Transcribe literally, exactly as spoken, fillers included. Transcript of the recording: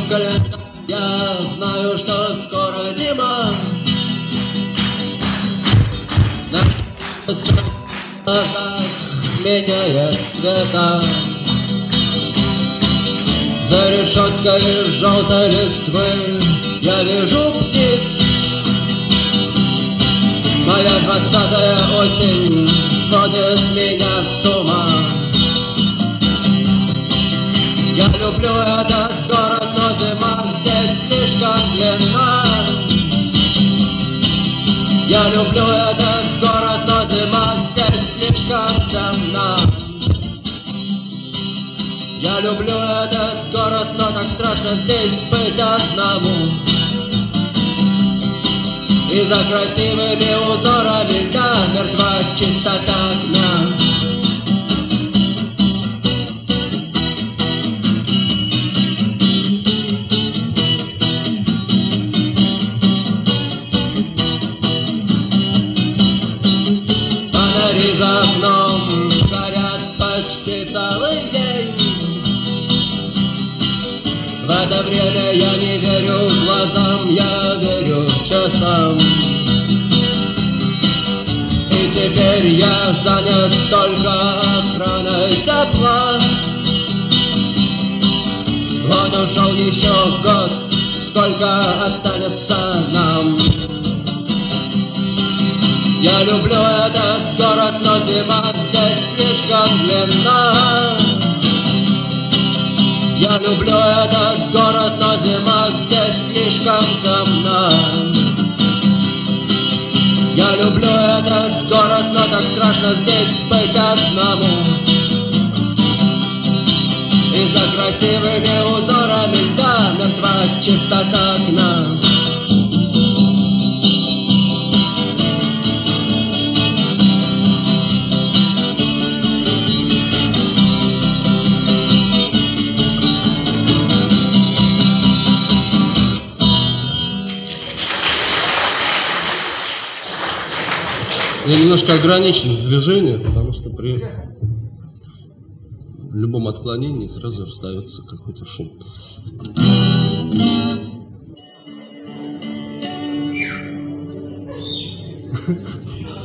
в календарь, я знаю, что скоро зима. На глазах меняет цвета. За решеткой желтой листвы я вижу птиц. Моя двадцатая осень сводит меня с ума. Я люблю этот город, но зима здесь слишком длинна. Я люблю этот город, но зима здесь слишком темна. Я люблю этот город, но так страшно здесь быть одному. И за красивыми узорами льда мертва чистота огня. Фонари за окном горят почти целый день. В это время я не верю глазам, я верю часам. И теперь я занят только охраной тепла. Вот ушел еще год, сколько останется нам. Я люблю этот город, но зима здесь слишком длинна. Я люблю этот город, но зима здесь слишком темна. Я люблю этот город, но так страшно здесь быть одному. И за красивыми узорами льда мертва чистота окна. Я немножко ограничен в движении, потому что при любом отклонении сразу остается какой-то шум.